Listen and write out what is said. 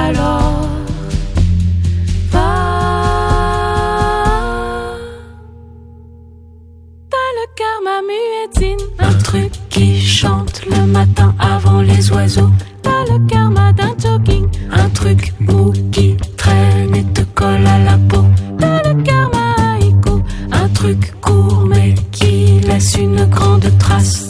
alors va. T'as le karma muezzin, un truc qui chante le matin avant les oiseaux. T'as le karma d'un jogging, un truc mou qui traîne et te colle à la peau. T'as le karma haïko, un truc court mais qui laisse une grande trace.